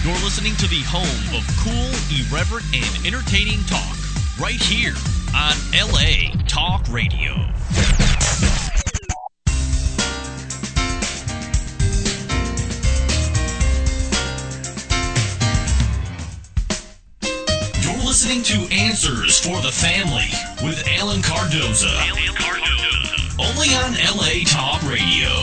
You're listening to the home of cool, irreverent, and entertaining talk, right here on LA Talk Radio. You're listening to Answers for the Family with Alan Cardoza. Only on LA Talk Radio.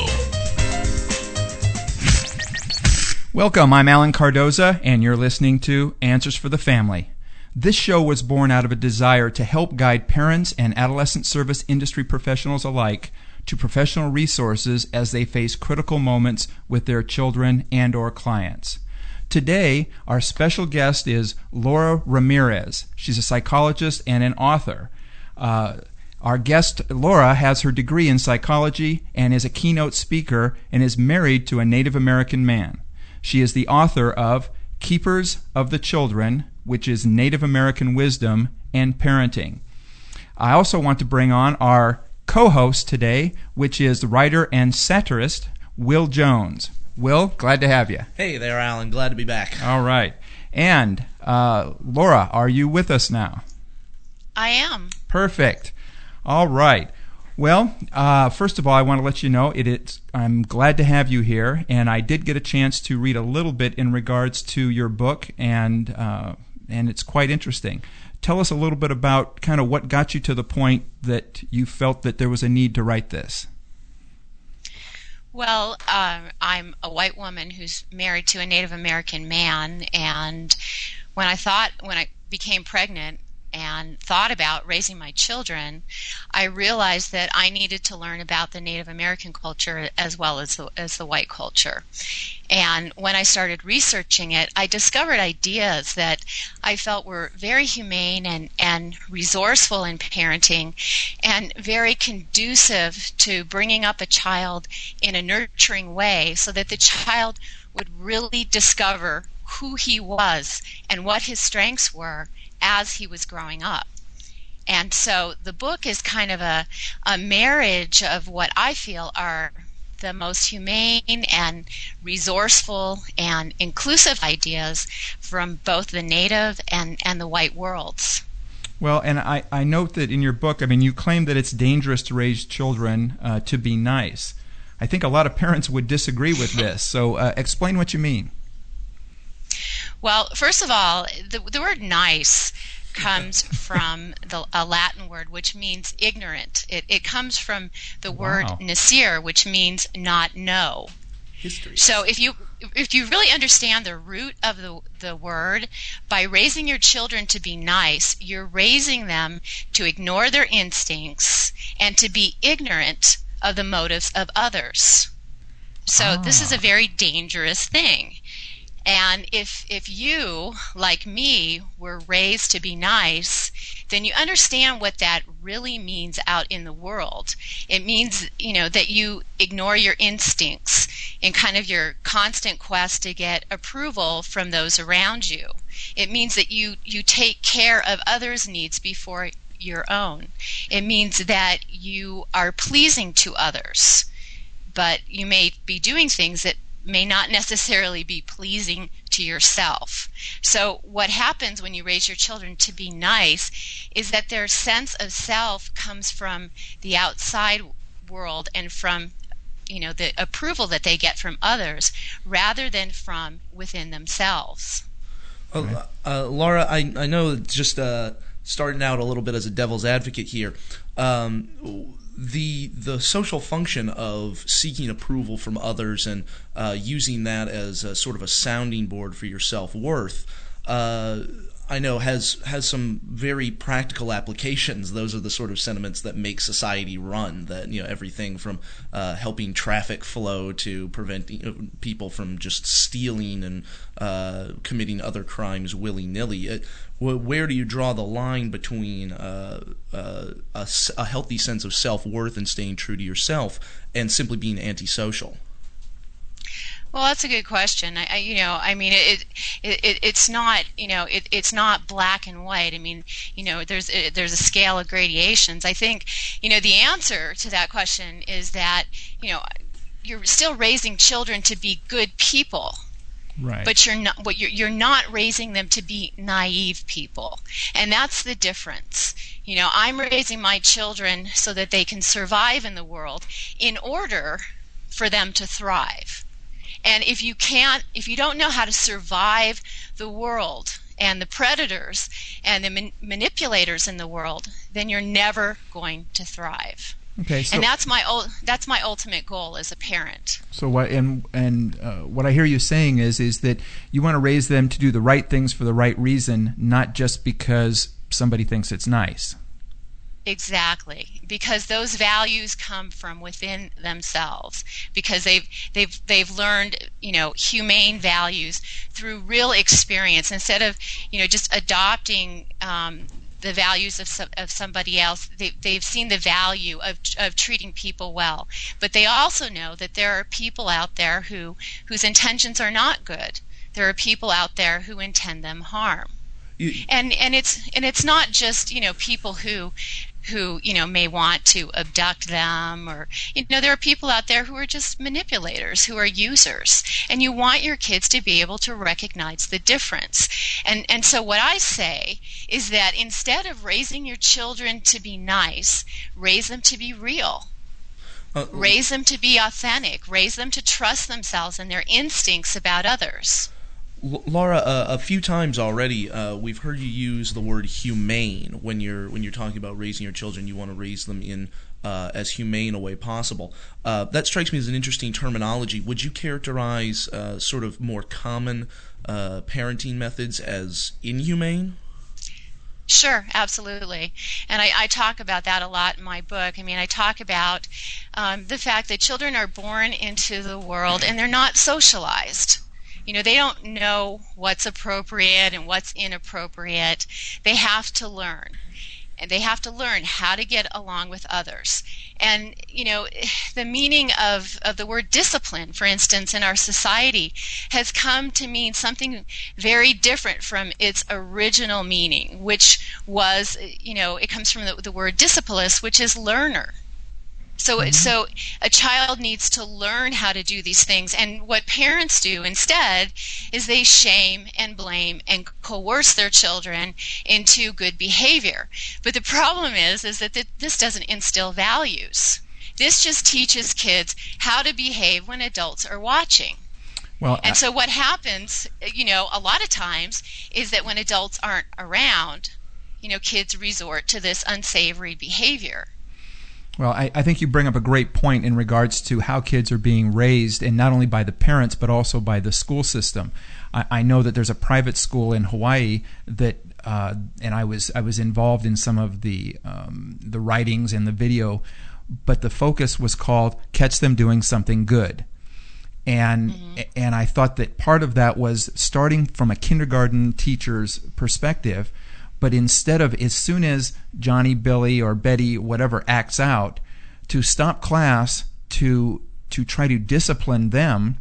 Welcome, I'm Alan Cardoza, and you're listening to Answers for the Family. This show was born out of a desire to help guide parents and adolescent service industry professionals alike to professional resources as they face critical moments with their children and/or clients. Today, our special guest is Laura Ramirez. She's a psychologist and an author. Our guest, Laura, has her degree in psychology and is a keynote speaker and is married to a Native American man. She is the author of Keepers of the Children, which is Native American Wisdom and Parenting. I also want to bring on our co-host today, which is the writer and satirist, Will Jones. Will, glad to have you. Hey there, Alan. Glad to be back. All right. And Laura, are you with us now? I am. Perfect. All right. Well, first of all, I want to let you know I'm glad to have you here, and I did get a chance to read a little bit in regards to your book, and it's quite interesting. Tell us a little bit about kind of what got you to the point that you felt that there was a need to write this. Well, I'm a white woman who's married to a Native American man, and when I became pregnant and thought about raising my children, I realized that I needed to learn about the Native American culture as well as the white culture. And when I started researching it, I discovered ideas that I felt were very humane and resourceful in parenting and very conducive to bringing up a child in a nurturing way so that the child would really discover who he was and what his strengths were as he was growing up. And so the book is kind of a marriage of what I feel are the most humane and resourceful and inclusive ideas from both the Native and the white worlds. Well, and I note that in your book, I mean, you claim that it's dangerous to raise children to be nice. I think a lot of parents would disagree with this, so explain what you mean. Well, first of all, the word nice comes from a Latin word which means ignorant. It comes from the word nasir, which means not know. History. So if you really understand the root of the word, by raising your children to be nice, you're raising them to ignore their instincts and to be ignorant of the motives of others. So this is a very dangerous thing. And if you, like me, were raised to be nice, then you understand what that really means out in the world. It means, that you ignore your instincts in kind of your constant quest to get approval from those around you. It means that you take care of others' needs before your own. It means that you are pleasing to others, but you may be doing things that may not necessarily be pleasing to yourself. So what happens when you raise your children to be nice is that their sense of self comes from the outside world and from the approval that they get from others rather than from within themselves. Laura, I know just starting out a little bit as a devil's advocate here, the social function of seeking approval from others and using that as a sort of a sounding board for your self-worth, I know has some very practical applications. Those are the sort of sentiments that make society run. That everything from helping traffic flow to preventing people from just stealing and committing other crimes willy-nilly. Where do you draw the line between a healthy sense of self-worth and staying true to yourself and simply being antisocial? Well, that's a good question. It's not, it's not black and white. I mean, there's a scale of gradations. I think, the answer to that question is that, you're still raising children to be good people. Right. But you're not raising them to be naive people. And that's the difference. I'm raising my children so that they can survive in the world in order for them to thrive. And if you don't know how to survive the world and the predators and the manipulators in the world, then you're never going to thrive. Okay, so, and that's my ultimate goal as a parent. So what what I hear you saying is that you want to raise them to do the right things for the right reason, not just because somebody thinks it's nice. Exactly, because those values come from within themselves. Because they've learned humane values through real experience instead of just adopting the values of somebody else. They've seen the value of treating people well, but they also know that there are people out there whose intentions are not good. There are people out there who intend them harm, and it's not just people who may want to abduct them, or there are people out there who are just manipulators, who are users, and you want your kids to be able to recognize the difference. And so what I say is that instead of raising your children to be nice, raise them to be real. Raise them to be authentic. Raise them to trust themselves and their instincts about others. Laura, a few times already we've heard you use the word humane when you're talking about raising your children. You want to raise them in as humane a way possible. That strikes me as an interesting terminology. Would you characterize sort of more common parenting methods as inhumane? Sure, absolutely. And I talk about that a lot in my book. I talk about the fact that children are born into the world and they're not socialized. They don't know what's appropriate and what's inappropriate. They have to learn. And they have to learn how to get along with others. And, the meaning of the word discipline, for instance, in our society has come to mean something very different from its original meaning, which was, it comes from the word disciplus, which is learner. So a child needs to learn how to do these things, and what parents do instead is they shame and blame and coerce their children into good behavior. But the problem is that this doesn't instill values. This just teaches kids how to behave when adults are watching. And so what happens, a lot of times is that when adults aren't around, kids resort to this unsavory behavior. Well, I think you bring up a great point in regards to how kids are being raised, and not only by the parents but also by the school system. I know that there's a private school in Hawaii that, and I was involved in some of the writings and the video, but the focus was called "Catch Them Doing Something Good." And I thought that part of that was starting from a kindergarten teacher's perspective. But instead of, as soon as Johnny, Billy, or Betty, whatever, acts out, to stop class to try to discipline them,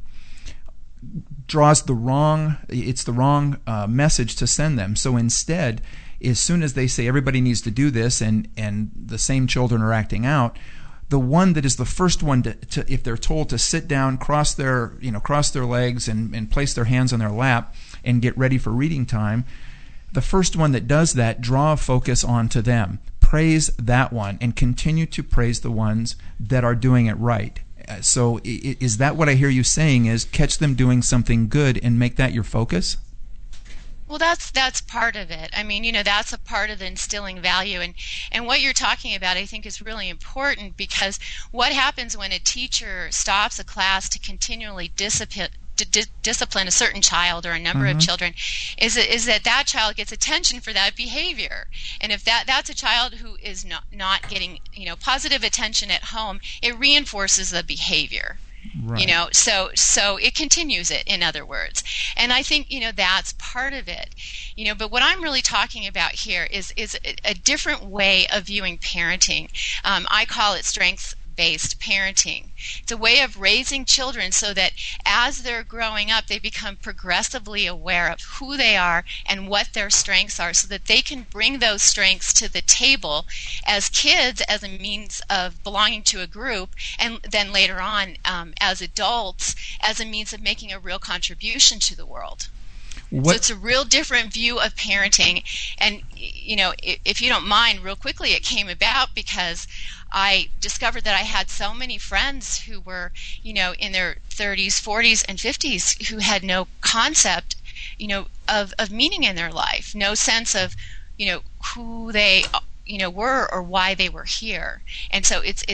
draws the wrong message to send them. So instead, as soon as they say everybody needs to do this, and the same children are acting out, the one that is the first one to if they're told to sit down, cross their legs and place their hands on their lap and get ready for reading time, the first one that does that, draw a focus onto them. Praise that one and continue to praise the ones that are doing it right. So is that what I hear you saying, is catch them doing something good and make that your focus? Well, that's part of it. That's a part of the instilling value. And what you're talking about, I think, is really important, because what happens when a teacher stops a class to continually discipline a certain child or a number of children is that child gets attention for that behavior. And if that's a child who is not getting positive attention at home, it reinforces the behavior. Right. So it continues it, in other words. And I think that's part of it. But what I'm really talking about here is a different way of viewing parenting. I call it strengths instinct-based parenting. It's a way of raising children so that as they're growing up, they become progressively aware of who they are and what their strengths are, so that they can bring those strengths to the table as kids as a means of belonging to a group, and then later on as adults as a means of making a real contribution to the world. So it's a real different view of parenting. And, if you don't mind, real quickly, it came about because I discovered that I had so many friends who were, in their 30s, 40s, and 50s who had no concept, of meaning in their life, no sense of, who they, were or why they were here. And so it's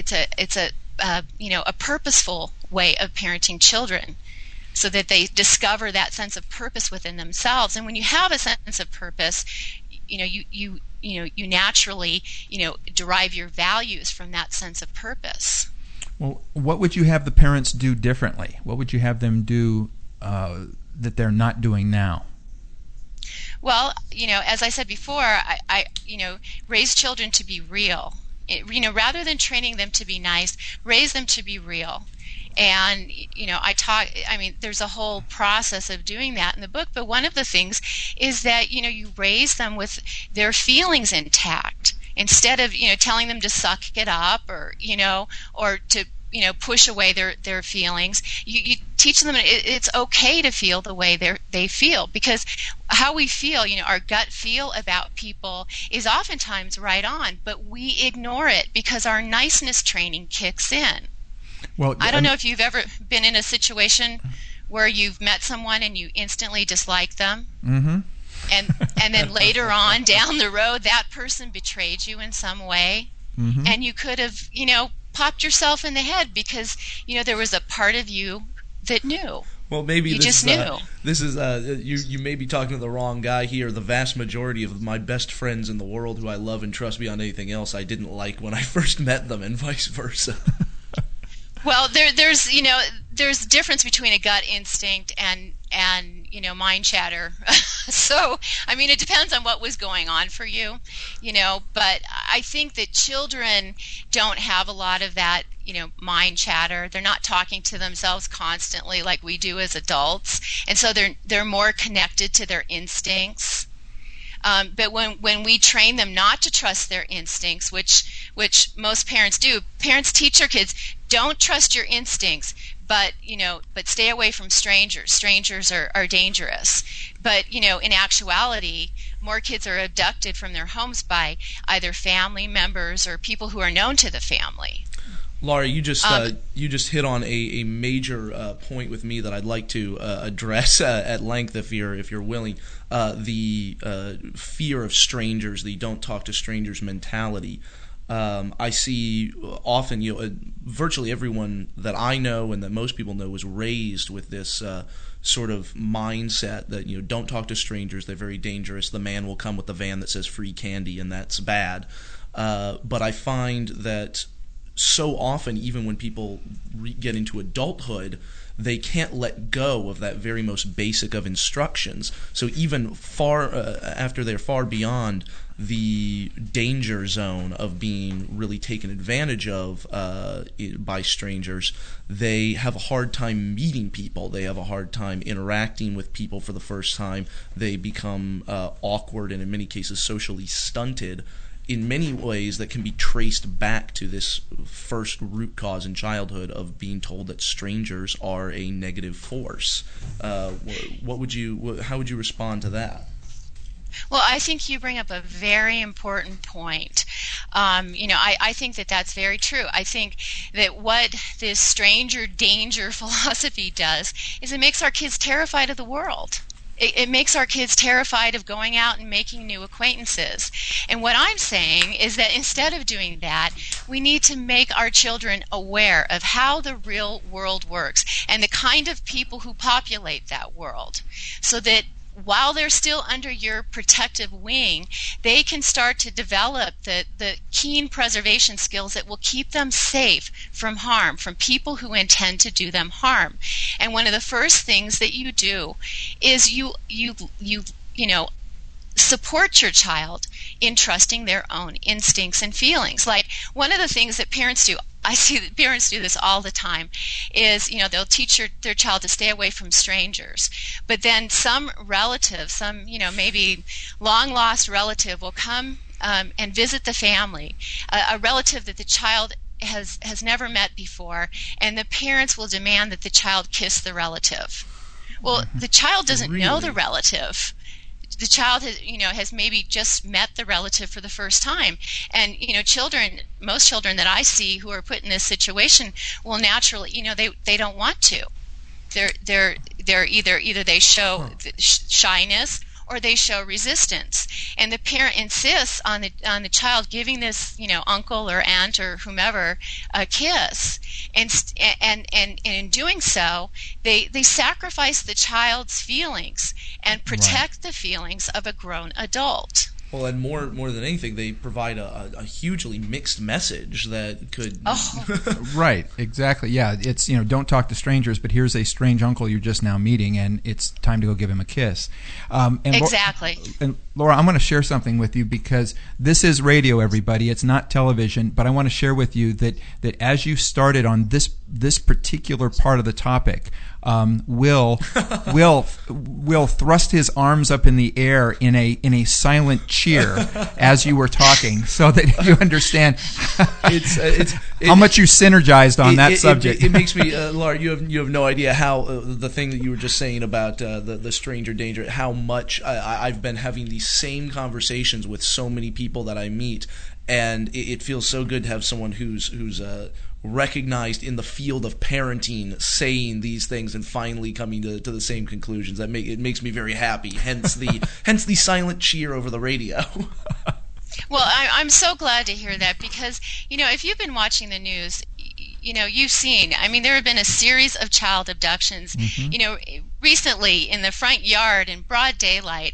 a purposeful way of parenting children, so that they discover that sense of purpose within themselves. And when you have a sense of purpose, you naturally, derive your values from that sense of purpose. Well, what would you have the parents do differently? What would you have them do that they're not doing now? Well, as I said before, I raise children to be real. Rather than training them to be nice, raise them to be real. And, there's a whole process of doing that in the book, but one of the things is that, you raise them with their feelings intact instead of, telling them to suck it up or to, push away their feelings. You teach them it's okay to feel the way they feel, because how we feel, our gut feel about people is oftentimes right on, but we ignore it because our niceness training kicks in. Well, I don't know if you've ever been in a situation where you've met someone and you instantly dislike them, and then later on down the road that person betrayed you in some way, and you could have, popped yourself in the head because, there was a part of you that knew. Well, maybe you just knew. This is you may be talking to the wrong guy here. The vast majority of my best friends in the world, who I love and trust beyond anything else, I didn't like when I first met them, and vice versa. Well, there's a difference between a gut instinct and mind chatter. So, it depends on what was going on for you, but I think that children don't have a lot of that, mind chatter. They're not talking to themselves constantly like we do as adults, and so they're more connected to their instincts. But when we train them not to trust their instincts, which most parents do, parents teach their kids, don't trust your instincts, but stay away from strangers. Strangers are dangerous. But in actuality, more kids are abducted from their homes by either family members or people who are known to the family. Laura, you just hit on a major point with me that I'd like to address at length if you're willing. The fear of strangers, the don't talk to strangers mentality. I see often, virtually everyone that I know and that most people know is raised with this sort of mindset that don't talk to strangers. They're very dangerous. The man will come with the van that says free candy, and that's bad. But I find that so often, even when people get into adulthood, they can't let go of that very most basic of instructions. So even far after they're far beyond the danger zone of being really taken advantage of by strangers, they have a hard time meeting people. They have a hard time interacting with people for the first time. They become awkward and in many cases socially stunted in many ways that can be traced back to this first root cause in childhood of being told that strangers are a negative force. How would you respond to that? Well, I think you bring up a very important point. I think that that's very true. I think that what this stranger danger philosophy does is it makes our kids terrified of the world. It makes our kids terrified of going out and making new acquaintances. And what I'm saying is that instead of doing that, we need to make our children aware of how the real world works and the kind of people who populate that world, so that while they're still under your protective wing, they can start to develop the keen preservation skills that will keep them safe from harm, from people who intend to do them harm. And one of the first things that you do is you support your child in trusting their own instincts and feelings. Like one of the things that parents do, I see that parents do this all the time, is, they'll teach their child to stay away from strangers. But then some relative, maybe long-lost relative will come and visit the family, a relative that the child has never met before, and the parents will demand that the child kiss the relative. Well, the child doesn't know the relative. The child has maybe just met the relative for the first time, and most children that I see who are put in this situation will naturally, they don't want to. They're either they show shyness or they show resistance, and the parent insists on the child giving this uncle or aunt or whomever a kiss, and in doing so they sacrifice the child's feelings and protect the feelings of a grown adult. Well, and more than anything, they provide a hugely mixed message that could... Right, exactly. Yeah, it's, don't talk to strangers, but here's a strange uncle you're just now meeting, and it's time to go give him a kiss. Exactly. And Laura, I'm going to share something with you, because this is radio, everybody. It's not television, but I want to share with you that as you started on this particular part of the topic, Will thrust his arms up in the air in a silent cheer as you were talking, so that you understand how much you synergized on that subject. It makes me, Laura, you have no idea how the thing that you were just saying about the stranger danger, how much I've been having these same conversations with so many people that I meet, and it feels so good to have someone who's recognized in the field of parenting saying these things and finally coming to the same conclusions. It makes me very happy. Hence the silent cheer over the radio. Well, I'm so glad to hear that, because if you've been watching the news, you've seen, there have been a series of child abductions, recently in the front yard in broad daylight.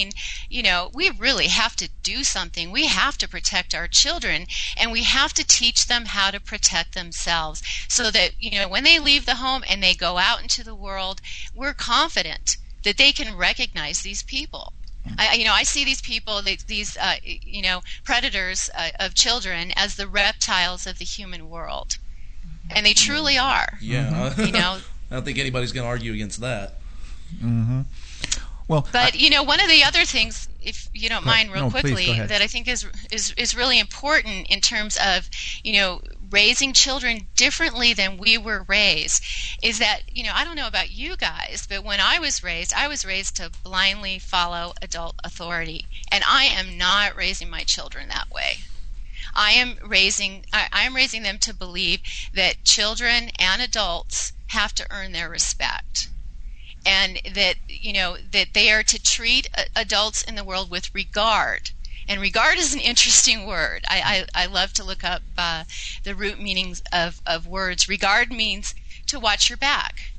We really have to do something. We have to protect our children, and we have to teach them how to protect themselves, so that, when they leave the home and they go out into the world, we're confident that they can recognize these people. I see these people, these predators of children, as the reptiles of the human world. And they truly are. Yeah. I don't think anybody's going to argue against that. Mm-hmm. Well, but one of the other things, if you don't mind, real quickly, that I think is really important in terms of raising children differently than we were raised, is that I don't know about you guys, but when I was raised to blindly follow adult authority, and I am not raising my children that way. I am raising them to believe that children and adults have to earn their respect, and that that they are to treat adults in the world with regard. And regard is an interesting word. I love to look up the root meanings of words. Regard means to watch your back.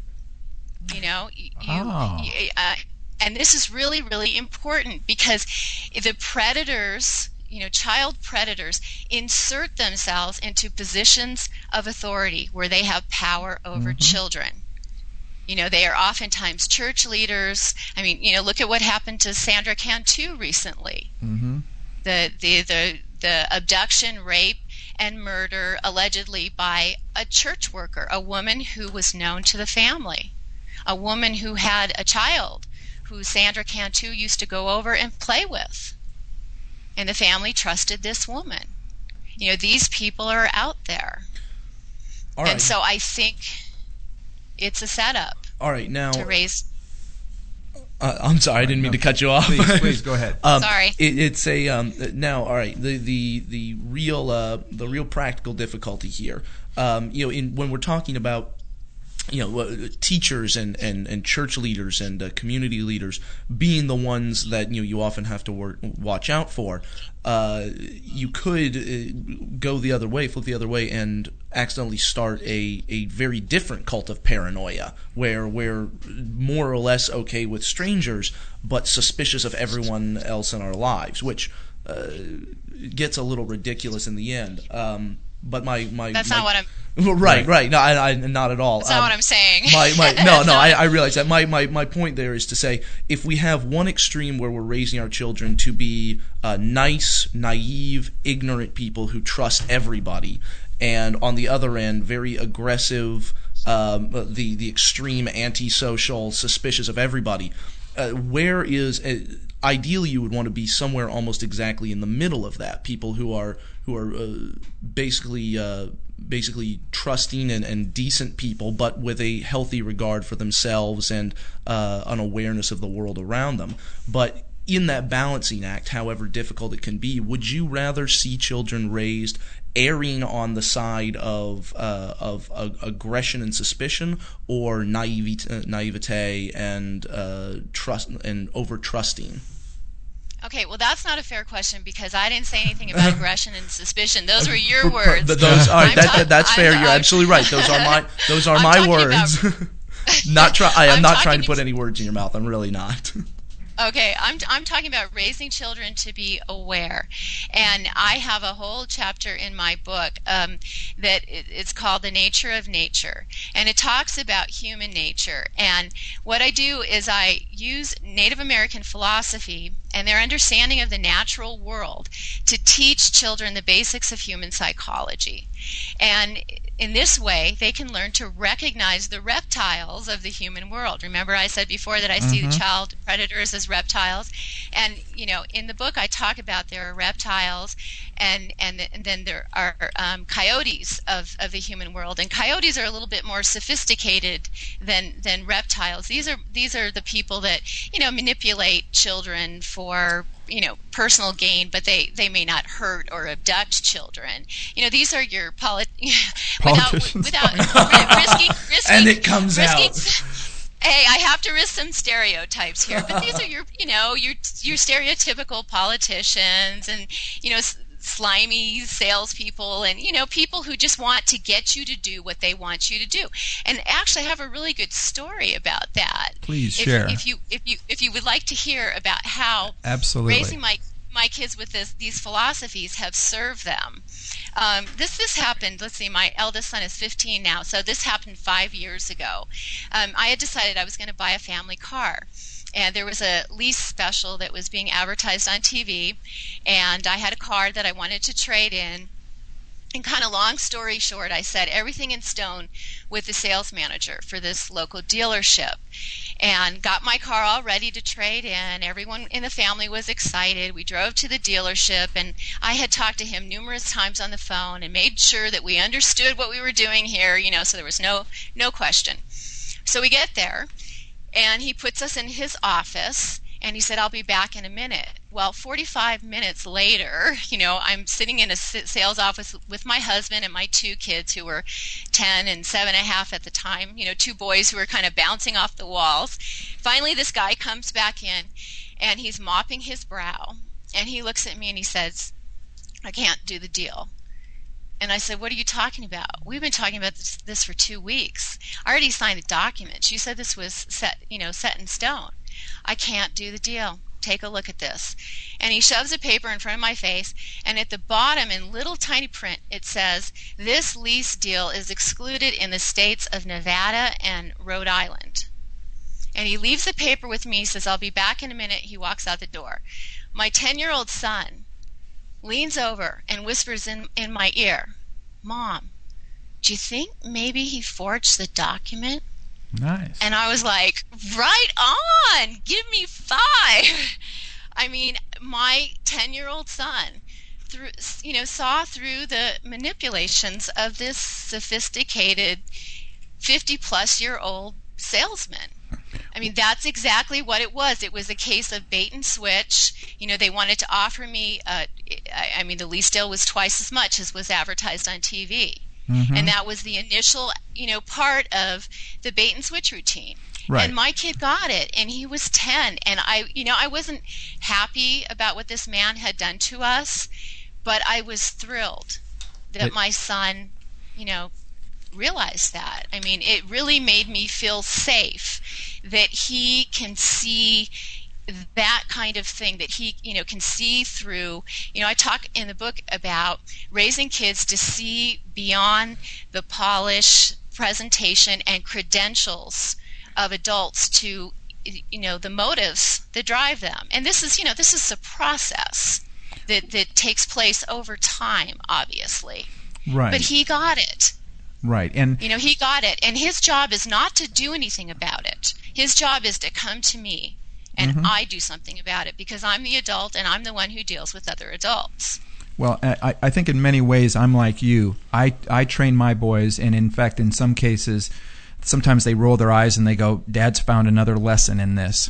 And this is really, really important, because the predators, child predators, insert themselves into positions of authority where they have power over children. They are oftentimes church leaders. Look at what happened to Sandra Cantu recently. Mm-hmm. The abduction, rape, and murder allegedly by a church worker, a woman who was known to the family, a woman who had a child who Sandra Cantu used to go over and play with. And the family trusted this woman. These people are out there. All right. And so I think it's a setup. All right, now to raise. I'm sorry, I didn't mean to cut you off. Please go ahead. Sorry. It's a now. All right, the real practical difficulty here. When we're talking about teachers and church leaders and community leaders being the ones that you often have to watch out for, you could go the other way, flip the other way, and accidentally start a very different cult of paranoia, where we're more or less okay with strangers but suspicious of everyone else in our lives, which gets a little ridiculous in the end. But that's not what I'm. Right. No, I not at all. That's not what I'm saying. I realize that. My point there is to say, if we have one extreme where we're raising our children to be nice, naive, ignorant people who trust everybody, and on the other end, very aggressive, the extreme antisocial, suspicious of everybody. Where is ideally you would want to be somewhere almost exactly in the middle of that. People who are basically trusting and decent people, but with a healthy regard for themselves and an awareness of the world around them. But in that balancing act, however difficult it can be, would you rather see children raised erring on the side of aggression and suspicion, or naivete and trust and over trusting? Okay, well, that's not a fair question because I didn't say anything about aggression and suspicion. Those were your words. All right, that's fair. You're absolutely right. Those are my words. I am not trying to put any words in your mouth. I'm really not. Okay, I'm talking about raising children to be aware, and I have a whole chapter in my book that it's called The Nature of Nature, and it talks about human nature. And what I do is I use Native American philosophy and their understanding of the natural world to teach children the basics of human psychology. And in this way, they can learn to recognize the reptiles of the human world. Remember I said before that I see the child predators as reptiles? And, in the book I talk about there are reptiles and then there are coyotes of the human world. And coyotes are a little bit more sophisticated than reptiles. These are the people that, manipulate children for personal gain, but they may not hurt or abduct children. These are your politicians without risking and it comes risking, out. Hey, I have to risk some stereotypes here, but these are your stereotypical politicians and slimy salespeople and people who just want to get you to do what they want you to do. And actually, I have a really good story about that. Please share. If you would like to hear about how absolutely raising my kids with these philosophies have served them. This happened. Let's see. My eldest son is 15 now, so this happened 5 years ago. I had decided I was going to buy a family car. And there was a lease special that was being advertised on TV, and I had a car that I wanted to trade in. And kind of long story short, I set everything in stone with the sales manager for this local dealership and got my car all ready to trade in. Everyone in the family was excited. We drove to the dealership, and I had talked to him numerous times on the phone and made sure that we understood what we were doing here, so there was no question. So we get there. And he puts us in his office, and he said, "I'll be back in a minute." Well, 45 minutes later, I'm sitting in a sales office with my husband and my two kids who were 10 and 7.5 at the time, two boys who were kind of bouncing off the walls. Finally, this guy comes back in, and he's mopping his brow, and he looks at me and he says, "I can't do the deal." And I said, "What are you talking about? We've been talking about this for 2 weeks. I already signed the documents. You said this was set in stone. I can't do the deal. Take a look at this." And he shoves a paper in front of my face, and at the bottom in little tiny print it says, "This lease deal is excluded in the states of Nevada and Rhode Island." And he leaves the paper with me. He says, "I'll be back in a minute." He walks out the door. My 10-year-old son leans over and whispers in my ear, "Mom, do you think maybe he forged the document?" Nice. And I was like, right on, give me 5. I mean, my 10-year-old son saw through the manipulations of this sophisticated 50-plus-year-old salesman. I mean, that's exactly what it was. It was a case of bait and switch. They wanted to offer me, the lease deal was twice as much as was advertised on TV. Mm-hmm. And that was the initial, part of the bait and switch routine. Right. And my kid got it, and he was 10. And I wasn't happy about what this man had done to us, but I was thrilled that my son, realized that. I mean, it really made me feel safe that he can see that kind of thing, that he can see through. I talk in the book about raising kids to see beyond the polish, presentation, and credentials of adults to the motives that drive them. And this is a process that takes place over time, obviously. Right. But he got it. Right. And he got it. And his job is not to do anything about it. His job is to come to me and I do something about it because I'm the adult and I'm the one who deals with other adults. Well, I think in many ways I'm like you. I train my boys, and in fact, in some cases, sometimes they roll their eyes and they go, "Dad's found another lesson in this."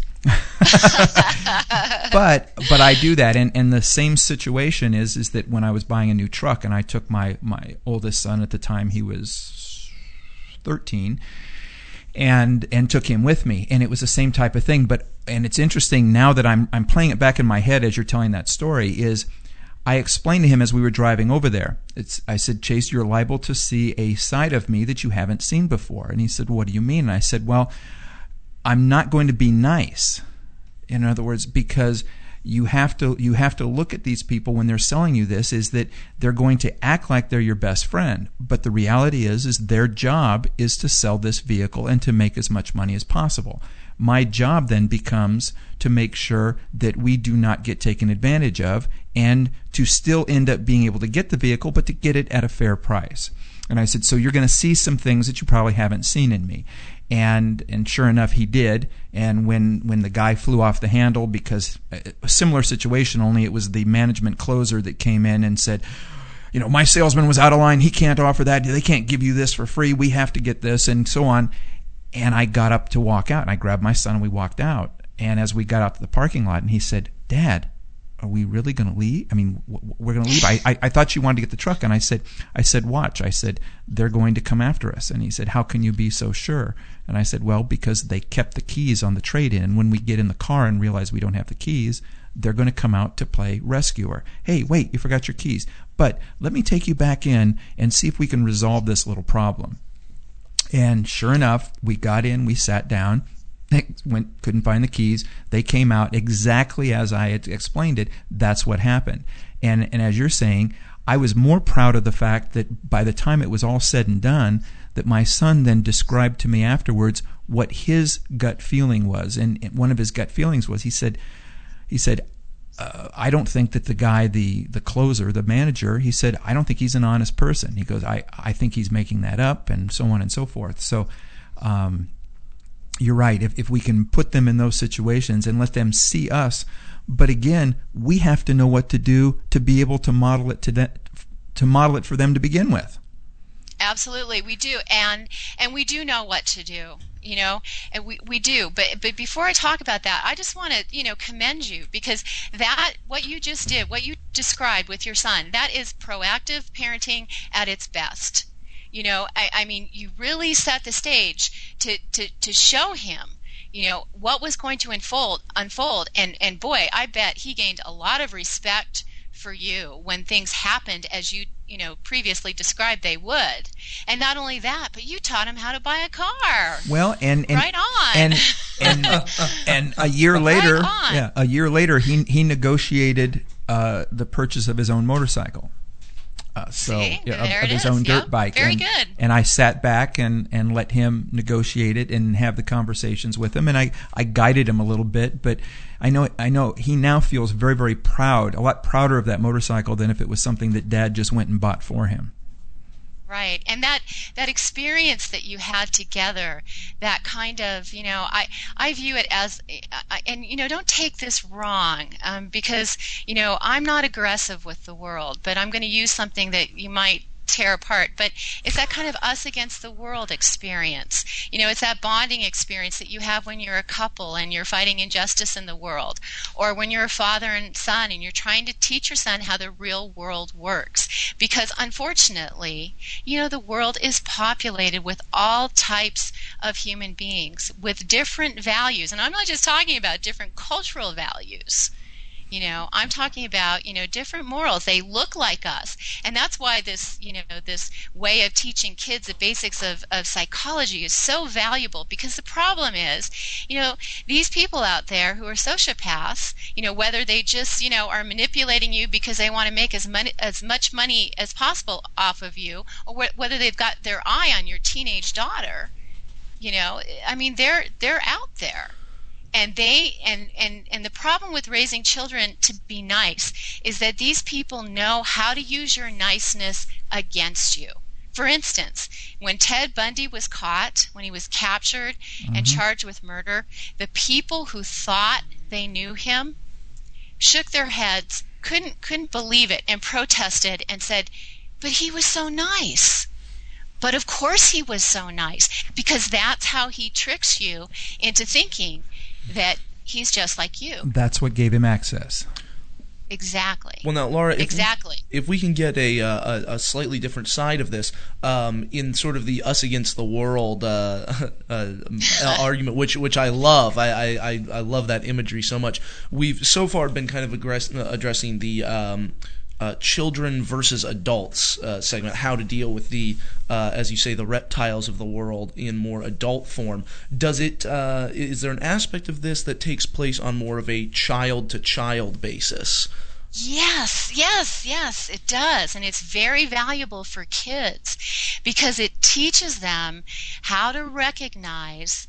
but I do that, and the same situation is that when I was buying a new truck, and I took my oldest son at the time, he was 13, and took him with me, and it was the same type of thing. And it's interesting now that I'm playing it back in my head as you're telling that story. Is I explained to him as we were driving over there, I said, "Chase, you're liable to see a side of me that you haven't seen before." And he said, "What do you mean?" And I said, "Well, I'm not going to be nice. In other words, because you have to look at these people when they're selling you this, is that they're going to act like they're your best friend. But the reality is their job is to sell this vehicle and to make as much money as possible. My job then becomes to make sure that we do not get taken advantage of and to still end up being able to get the vehicle, but to get it at a fair price." And I said, "So you're going to see some things that you probably haven't seen in me." And sure enough, he did. And when the guy flew off the handle, because a similar situation, only it was the management closer that came in and said, "My salesman was out of line. He can't offer that. They can't give you this for free. We have to get this," and so on. And I got up to walk out, and I grabbed my son, and we walked out. And as we got out to the parking lot, and he said, "Dad, are we really going to leave? I mean, we're going to leave. I thought you wanted to get the truck." And I said, "Watch." I said, "They're going to come after us." And he said, "How can you be so sure?" And I said, "Well, because they kept the keys on the trade-in. And when we get in the car and realize we don't have the keys, they're going to come out to play rescuer. Hey, wait, you forgot your keys. But let me take you back in and see if we can resolve this little problem." And sure enough, we got in, we sat down, couldn't find the keys. They came out exactly as I had explained it. That's what happened. And as you're saying, I was more proud of the fact that by the time it was all said and done, that my son then described to me afterwards what his gut feeling was. And one of his gut feelings was, he said, "I don't think that the guy, the closer, the manager," he said, "I don't think he's an honest person." He goes, I think he's making that up," and so on and so forth. So you're right. If we can put them in those situations and let them see us, but again, we have to know what to do to be able to model it to model it for them to begin with. Absolutely, we do, and we do know what to do, and we do. But before I talk about that, I just want to commend you, because that what you just did, what you described with your son, that is proactive parenting at its best. I mean, you really set the stage to show him, what was going to unfold, and boy, I bet he gained a lot of respect for you when things happened as you previously described they would. And not only that, but you taught him how to buy a car. Well, and right on. And a year later, he negotiated the purchase of his own motorcycle. Of his own dirt bike. Very good. And I sat back and let him negotiate it and have the conversations with him, and I guided him a little bit, but I know he now feels very, very proud, a lot prouder of that motorcycle than if it was something that Dad just went and bought for him. Right, and that experience that you had together, that kind of, I view it as, and don't take this wrong, because I'm not aggressive with the world, but I'm going to use something that you might tear apart, but it's that kind of us against the world experience. It's that bonding experience that you have when you're a couple and you're fighting injustice in the world, or when you're a father and son and you're trying to teach your son how the real world works. Because unfortunately, the world is populated with all types of human beings with different values, and I'm not just talking about different cultural values. I'm talking about, different morals. They look like us. And that's why this, this way of teaching kids the basics of psychology is so valuable, because the problem is, these people out there who are sociopaths, whether they just, are manipulating you because they want to make as much money as possible off of you, or whether they've got their eye on your teenage daughter, they're out there. And the problem with raising children to be nice is that these people know how to use your niceness against you. For instance, when Ted Bundy was caught, when he was captured and charged with murder, the people who thought they knew him shook their heads, couldn't believe it, and protested and said, "But he was so nice." But of course he was so nice, because that's how he tricks you into thinking that he's just like you. That's what gave him access. Exactly. Well, now, Laura, if we can get a slightly different side of this, in sort of the us against the world argument, which I love. I love that imagery so much. We've so far been kind of addressing the children versus adults segment, how to deal with the, as you say, the reptiles of the world in more adult form. Is there an aspect of this that takes place on more of a child-to-child basis? Yes, it does. And it's very valuable for kids because it teaches them how to recognize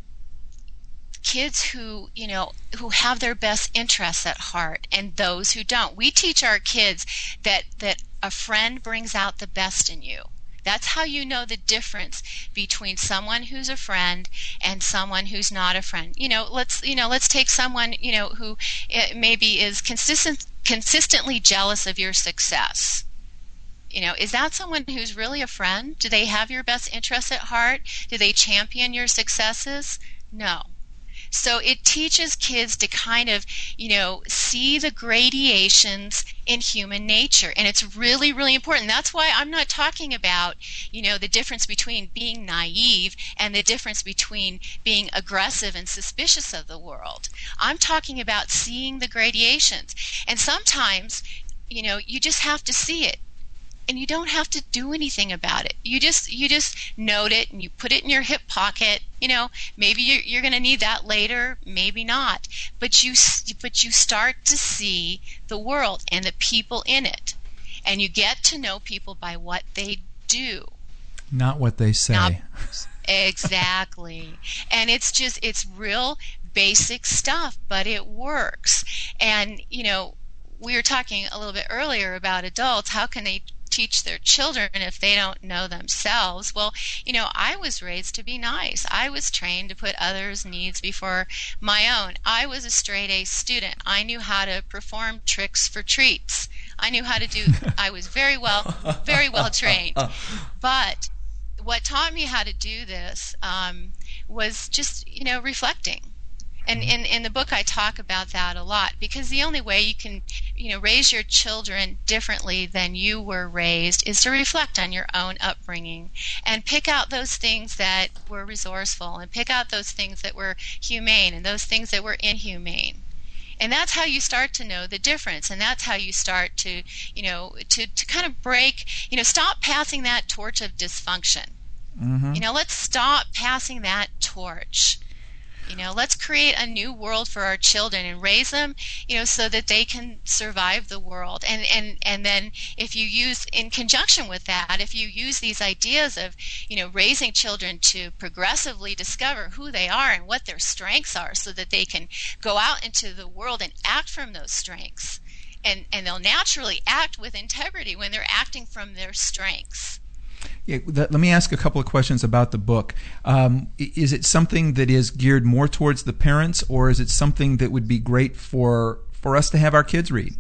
kids who have their best interests at heart and those who don't. We teach our kids that a friend brings out the best in you. That's how you know the difference between someone who's a friend and someone who's not a friend. Let's take someone, who maybe is consistently jealous of your success. Is that someone who's really a friend? Do they have your best interests at heart? Do they champion your successes? No. So it teaches kids to kind of, see the gradations in human nature. And it's really, really important. That's why I'm not talking about, the difference between being naive and the difference between being aggressive and suspicious of the world. I'm talking about seeing the gradations. And sometimes, you just have to see it. And you don't have to do anything about it. You just note it and you put it in your hip pocket. Maybe you're going to need that later, maybe not. But you start to see the world and the people in it, and you get to know people by what they do, not what they say. Exactly. And it's real basic stuff, but it works. And we were talking a little bit earlier about adults. How can they teach their children if they don't know themselves? Well, I was raised to be nice. I was trained to put others' needs before my own. I was a straight A student. I knew how to perform tricks for treats. I was very well trained. But what taught me how to do this was just, reflecting. And in the book, I talk about that a lot, because the only way you can, raise your children differently than you were raised is to reflect on your own upbringing and pick out those things that were resourceful and pick out those things that were humane and those things that were inhumane. And that's how you start to know the difference. And that's how you start to, to kind of break, stop passing that torch of dysfunction. Let's stop passing that torch. Let's create a new world for our children and raise them, so that they can survive the world. And then if you use, in conjunction with that, if you use these ideas of, raising children to progressively discover who they are and what their strengths are so that they can go out into the world and act from those strengths. And they'll naturally act with integrity when they're acting from their strengths. Yeah, let me ask a couple of questions about the book. Is it something that is geared more towards the parents, or is it something that would be great for us to have our kids read?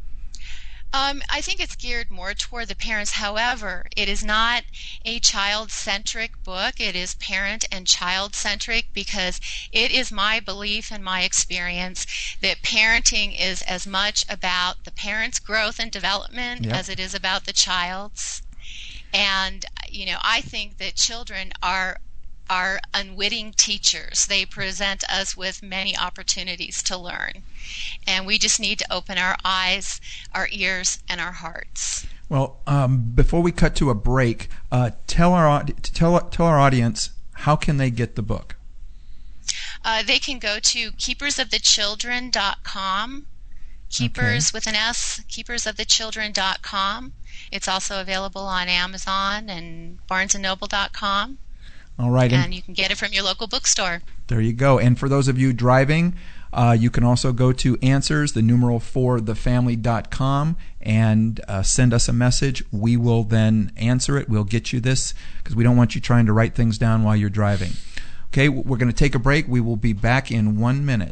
I think it's geared more toward the parents. However, it is not a child-centric book. It is parent and child-centric, because it is my belief and my experience that parenting is as much about the parent's growth and development as it is about the child's. And, I think that children are unwitting teachers. They present us with many opportunities to learn. And we just need to open our eyes, our ears, and our hearts. Well, before we cut to a break, tell our audience, how can they get the book? They can go to keepersofthechildren.com. Keepers with an S, keepersofthechildren.com. It's also available on Amazon and BarnesandNoble.com. All right. And you can get it from your local bookstore. There you go. And for those of you driving, You can also go to answers, the numeral for thefamily.com, and send us a message. We will then answer it. We'll get you this because we don't want you trying to write things down while you're driving. Okay, we're going to take a break. We will be back in 1 minute.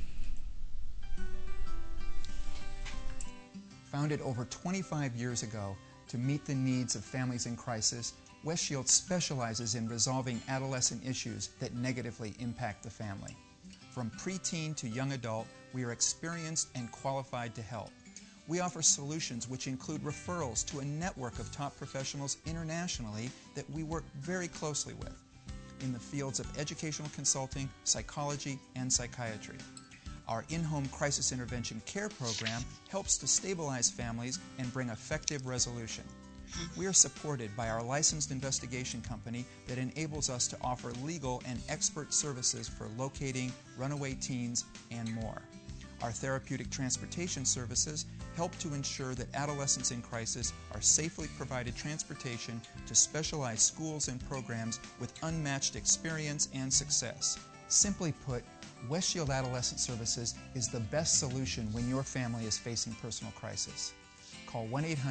Founded over 25 years ago to meet the needs of families in crisis, West Shield specializes in resolving adolescent issues that negatively impact the family. From preteen to young adult, we are experienced and qualified to help. We offer solutions which include referrals to a network of top professionals internationally that we work very closely with in the fields of educational consulting, psychology, and psychiatry. Our in-home crisis intervention care program helps to stabilize families and bring effective resolution. We are supported by our licensed investigation company that enables us to offer legal and expert services for locating runaway teens and more. Our therapeutic transportation services help to ensure that adolescents in crisis are safely provided transportation to specialized schools and programs with unmatched experience and success. Simply put, West Shield Adolescent Services is the best solution when your family is facing personal crisis. Call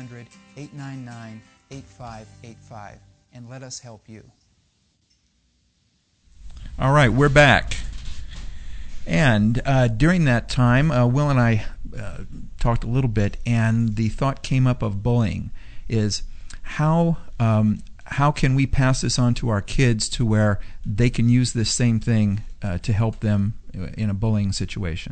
1-800-899-8585 and let us help you. All right, we're back. And during that time, Will and I talked a little bit, and the thought came up of bullying is how can we pass this on to our kids to where they can use this same thing to help them in a bullying situation?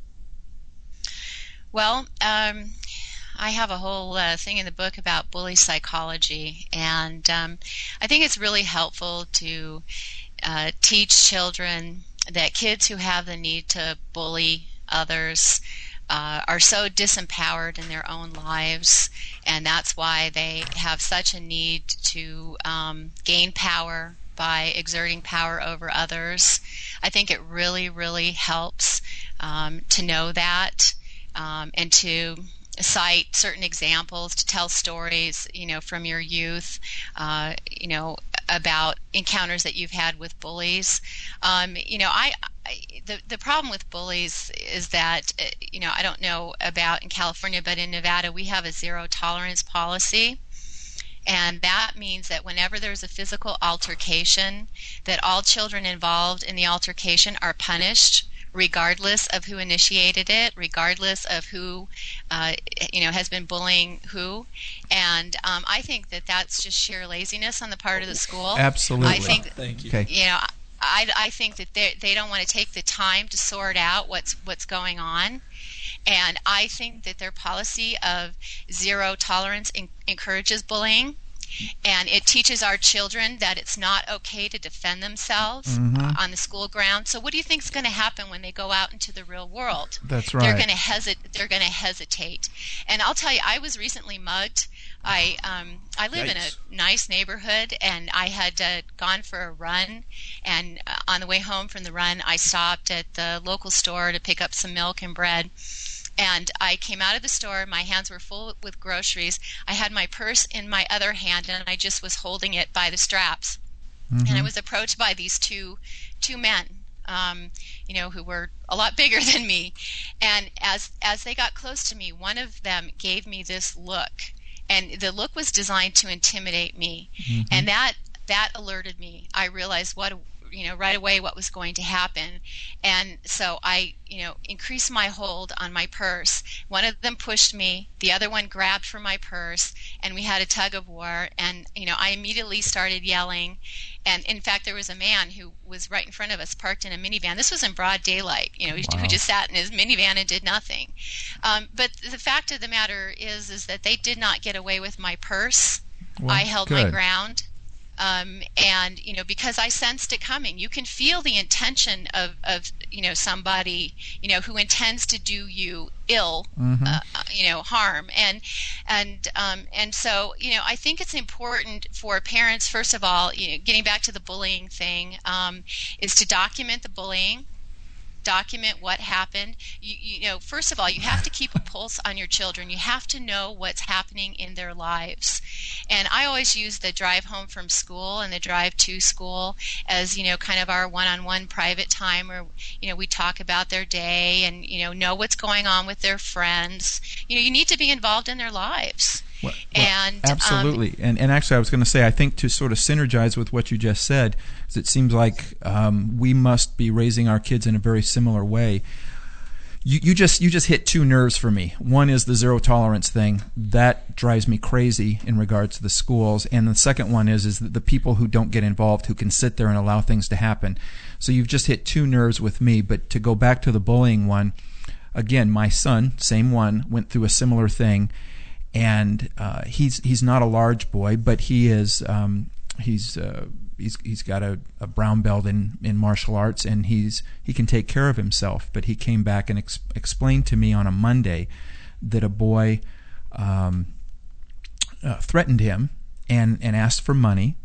Well, I have a whole thing in the book about bully psychology, and I think it's really helpful to teach children that kids who have the need to bully others are so disempowered in their own lives, and that's why they have such a need to gain power by exerting power over others. I think it really, really helps to know that and to cite certain examples, to tell stories, from your youth, about encounters that you've had with bullies. The problem with bullies is that, I don't know about in California, but in Nevada we have a zero tolerance policy. And that means that whenever there's a physical altercation, that all children involved in the altercation are punished, regardless of who initiated it, regardless of who, has been bullying who. And I think that that's just sheer laziness on the part of the school. Absolutely. I think, Thank you. Okay. I think that they don't want to take the time to sort out what's going on. And I think that their policy of zero tolerance encourages bullying, and it teaches our children that it's not okay to defend themselves on the school ground. So what do you think is going to happen when they go out into the real world? That's right. They're going to hesitate. And I'll tell you, I was recently mugged. I live in a nice neighborhood, and I had gone for a run, and on the way home from the run, I stopped at the local store to pick up some milk and bread. And I came out of the store, my hands were full with groceries. I had my purse in my other hand, and I just was holding it by the straps. And I was approached by these two men, who were a lot bigger than me. And as they got close to me, one of them gave me this look. And the look was designed to intimidate me. And that alerted me. I realized right away what was going to happen. And so I, increased my hold on my purse. One of them pushed me, the other one grabbed for my purse, and we had a tug of war. And, I immediately started yelling. And in fact, there was a man who was right in front of us, parked in a minivan. This was in broad daylight, who just sat in his minivan and did nothing. But the fact of the matter is that they did not get away with my purse. Well, I held my ground. And because I sensed it coming. You can feel the intention of somebody who intends to do you ill, harm, and so I think it's important for parents, first of all, getting back to the bullying thing, is to document the bullying. document what happened. First of all, you have to keep a pulse on your children. You have to know what's happening in their lives. And I always use the drive home from school and the drive to school as, kind of our one-on-one private time where, we talk about their day and, know what's going on with their friends. You need to be involved in their lives. Well, absolutely. And actually, I was going to say, I think to sort of synergize with what you just said, because it seems like we must be raising our kids in a very similar way. You just hit two nerves for me. One is the zero tolerance thing. That drives me crazy in regards to the schools. And the second one is the people who don't get involved, who can sit there and allow things to happen. So you've just hit two nerves with me. But to go back to the bullying one, again, my son, same one, went through a similar thing. And he's not a large boy, but he is. He's got a brown belt in martial arts, and he can take care of himself. But he came back and explained to me on a Monday that a boy threatened him and asked for money.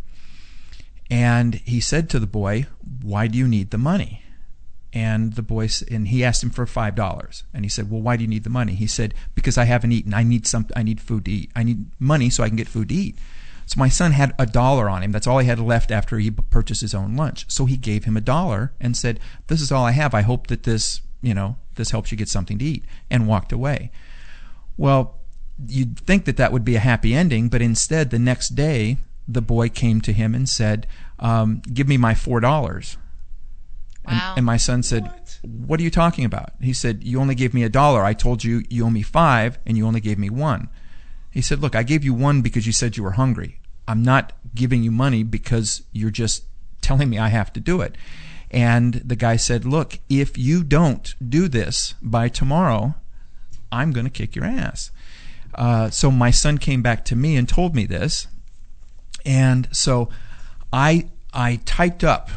And he said to the boy, "Why do you need the money?" And the boy, and he asked him for $5, and he said, "Well, why do you need the money?" He said, "Because I haven't eaten. I need food to eat. I need money so I can get food to eat." So my son had $1 on him. That's all he had left after he purchased his own lunch. So he gave him $1 and said, "This is all I have. I hope that this helps you get something to eat," and walked away. Well, you'd think that would be a happy ending, but instead, the next day, the boy came to him and said, "Give me my $4. Wow. And my son said, "What are you talking about?" He said, "You only gave me $1. I told you you owe me $5, and you only gave me $1. He said, "Look, I gave you $1 because you said you were hungry. I'm not giving you money because you're just telling me I have to do it." And the guy said, "Look, if you don't do this by tomorrow, I'm going to kick your ass." So my son came back to me and told me this. And so I typed up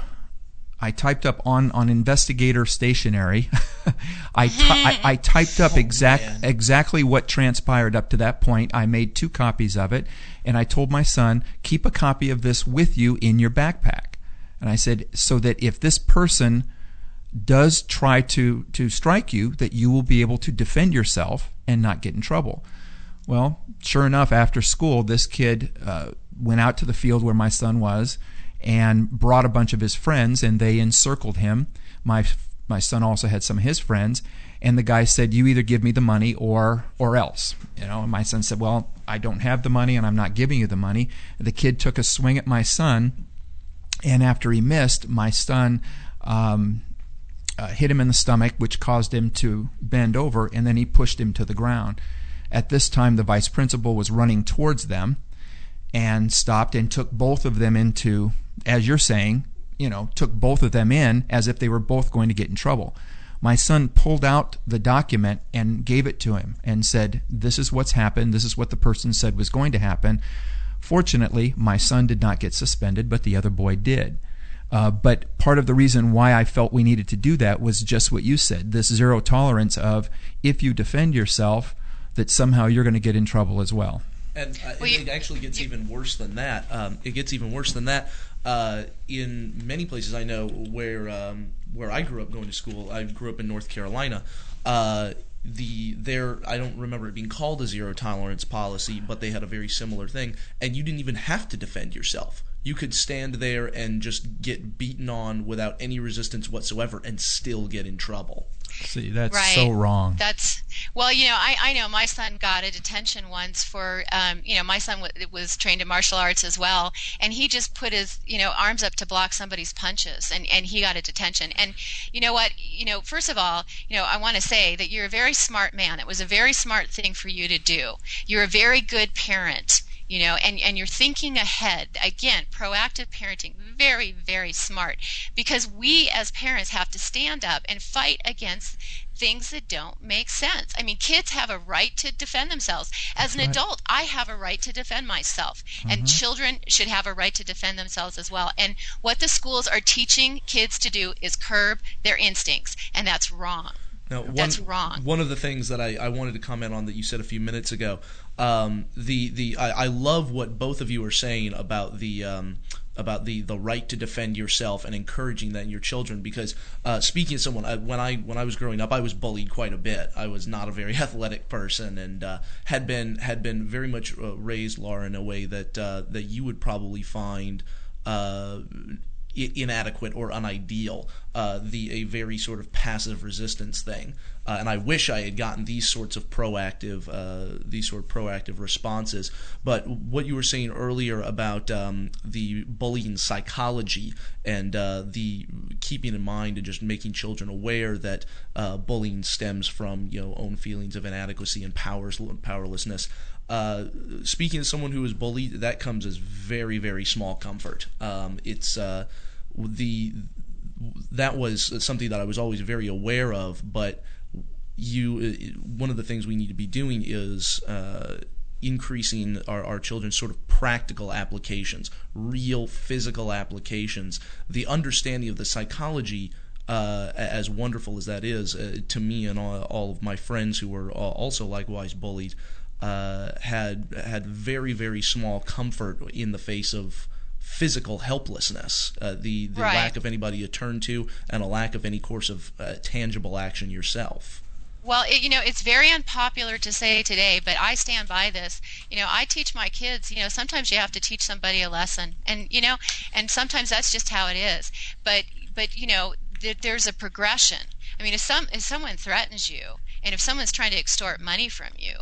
on investigator stationery. I typed up exactly what transpired up to that point. I made 2 copies of it, and I told my son, "Keep a copy of this with you in your backpack." And I said, so that if this person does try to strike you, that you will be able to defend yourself and not get in trouble. Well, sure enough, after school, this kid went out to the field where my son was and brought a bunch of his friends, and they encircled him. My son also had some of his friends, and the guy said, "You either give me the money or else." And my son said, "Well, I don't have the money, and I'm not giving you the money." The kid took a swing at my son, and after he missed, my son hit him in the stomach, which caused him to bend over, and then he pushed him to the ground. At this time, the vice principal was running towards them and stopped and took both of them into, as you're saying, took both of them in as if they were both going to get in trouble. My son pulled out the document and gave it to him and said, "This is what's happened. This is what the person said was going to happen." Fortunately, my son did not get suspended, but the other boy did. But part of the reason why I felt we needed to do that was just what you said, this zero tolerance of, if you defend yourself, that somehow you're going to get in trouble as well. And it actually gets even worse than that. In many places I know where I grew up going to school. I grew up in North Carolina. I don't remember it being called a zero tolerance policy, but they had a very similar thing. And you didn't even have to defend yourself. You could stand there and just get beaten on without any resistance whatsoever and still get in trouble. See, that's right. So wrong. I know my son got a detention once for, my son was trained in martial arts as well, and he just put his, arms up to block somebody's punches, and he got a detention. And you know what? First of all, I want to say that you're a very smart man. It was a very smart thing for you to do. You're a very good parent. And you're thinking ahead. Again, proactive parenting, very, very smart. Because we as parents have to stand up and fight against things that don't make sense. I mean, kids have a right to defend themselves. As an adult, I have a right to defend myself. And children should have a right to defend themselves as well. And what the schools are teaching kids to do is curb their instincts. And that's wrong. Now, that's wrong. One of the things that I wanted to comment on that you said a few minutes ago, I love what both of you are saying about the about the right to defend yourself and encouraging that in your children. Because speaking of someone, when I was growing up, I was bullied quite a bit. I was not a very athletic person, and had been very much raised, Laura, in a way that you would probably find inadequate or unideal, a very sort of passive resistance thing, and I wish I had gotten these sorts of proactive responses. But what you were saying earlier about the bullying psychology and the keeping in mind and just making children aware that bullying stems from own feelings of inadequacy and powerlessness. Speaking as someone who was bullied, that comes as very, very small comfort. That was something that I was always very aware of, but one of the things we need to be doing is increasing our children's sort of practical applications, real physical applications. The understanding of the psychology, as wonderful as that is, to me and all of my friends who were also likewise bullied, had very, very small comfort in the face of physical helplessness, the right. lack of anybody to turn to, and a lack of any course of tangible action yourself. Well, it's very unpopular to say today, but I stand by this. I teach my kids, sometimes you have to teach somebody a lesson, and sometimes that's just how it is. But there's a progression. I mean, if someone threatens you, and if someone's trying to extort money from you,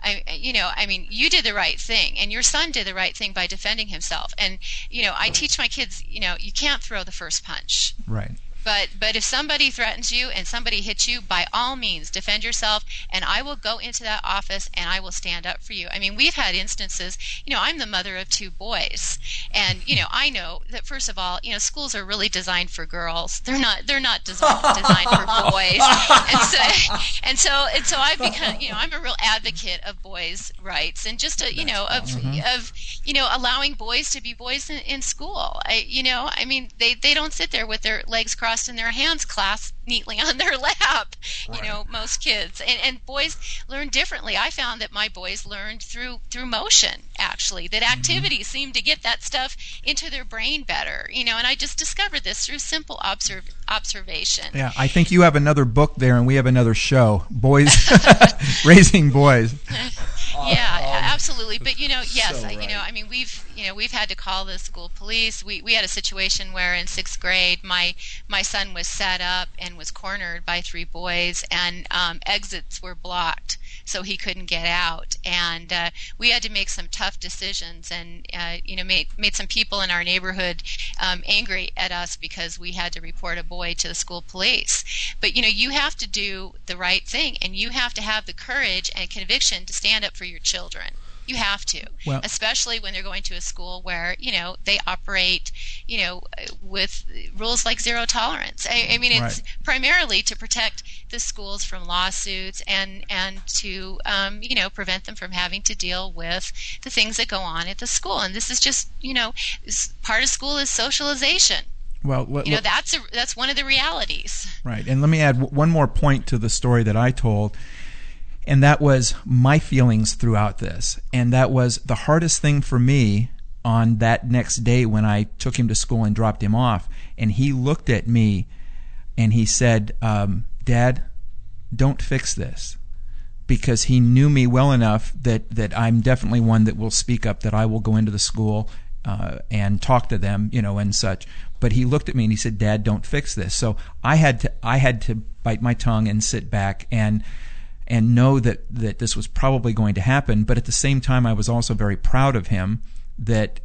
you did the right thing, and your son did the right thing by defending himself. And I teach my kids, you can't throw the first punch. Right. But if somebody threatens you and somebody hits you, by all means, defend yourself, and I will go into that office and I will stand up for you. I mean, we've had instances, I'm the mother of 2 boys, and, I know that, first of all, schools are really designed for girls. They're not designed for boys. And so I've become, I'm a real advocate of boys' rights, and just, allowing boys to be boys in school. They don't sit there with their legs crossed and their hands clasped neatly on their lap, most kids. And boys learn differently. I found that my boys learned through motion, actually, that activity seemed to get that stuff into their brain better, and I just discovered this through simple observation. Yeah, I think you have another book there, and we have another show, Boys, Raising Boys. Yeah, absolutely. But yes, so right. We've had to call the school police. We had a situation where in 6th grade, my son was set up and was cornered by 3 boys, and exits were blocked, so he couldn't get out. And we had to make some tough decisions, and made some people in our neighborhood angry at us because we had to report a boy to the school police. But you have to do the right thing, and you have to have the courage and conviction to stand up for your children. You have to, especially when they're going to a school where they operate with rules like zero tolerance. It's right. Primarily to protect the schools from lawsuits and to prevent them from having to deal with the things that go on at the school. And this is just part of school is socialization. Well, that's one of the realities. Right. And let me add one more point to the story that I told. And that was my feelings throughout this. And that was the hardest thing for me on that next day when I took him to school and dropped him off. And he looked at me and he said, Dad, don't fix this. Because he knew me well enough that I'm definitely one that will speak up, that I will go into the school and talk to them, and such. But he looked at me and he said, Dad, don't fix this. So I had to bite my tongue and sit back and know that this was probably going to happen. But at the same time, I was also very proud of him that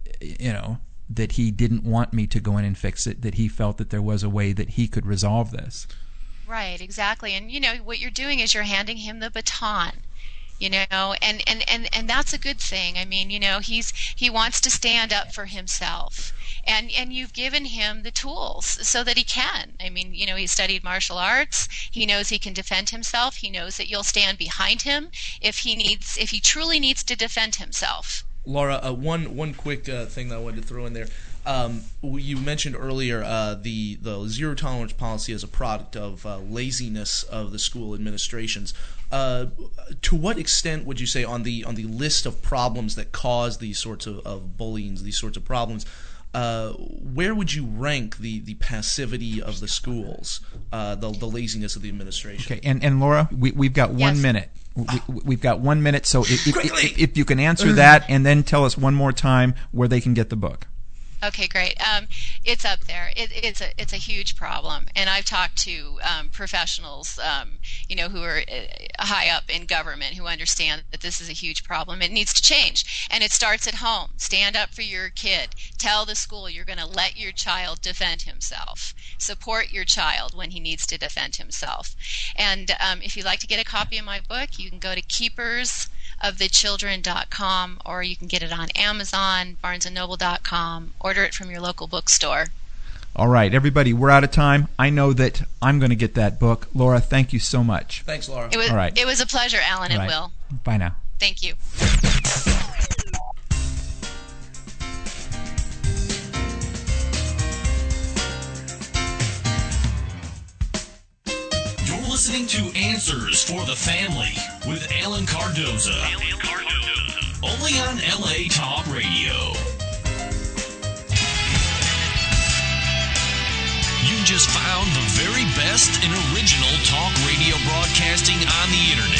he didn't want me to go in and fix it, that he felt that there was a way that he could resolve this. Right, exactly. And what you're doing is you're handing him the baton. And that's a good thing. I mean, he wants to stand up for himself. And you've given him the tools so that he can. I mean, he studied martial arts. He knows he can defend himself. He knows that you'll stand behind him if he truly needs to defend himself. Laura, one quick thing that I wanted to throw in there. You mentioned earlier the zero tolerance policy as a product of laziness of the school administrations. To what extent would you say on the list of problems that cause these sorts of bullying, these sorts of problems, where would you rank the passivity of the schools, the laziness of the administration? Okay, and Laura, we've got 1 Yes. minute. We've got 1 minute, so if you can answer that, and then tell us one more time where they can get the book. Okay, great. It's up there. It's a huge problem, and I've talked to professionals, who are high up in government who understand that this is a huge problem. It needs to change, and it starts at home. Stand up for your kid. Tell the school you're going to let your child defend himself. Support your child when he needs to defend himself. And if you'd like to get a copy of my book, you can go to keepersofthechildren.com, or you can get it on Amazon, barnesandnoble.com. Order it from your local bookstore. All right, everybody, we're out of time. I know that I'm going to get that book. Laura, thank you so much. Thanks, Laura. All right. It was a pleasure, Alan and Will. Bye now. Thank you. You're listening to Answers for the Family with Alan Cardoza. Only on LA Talk Radio. You just found the very best in original talk radio broadcasting on the internet.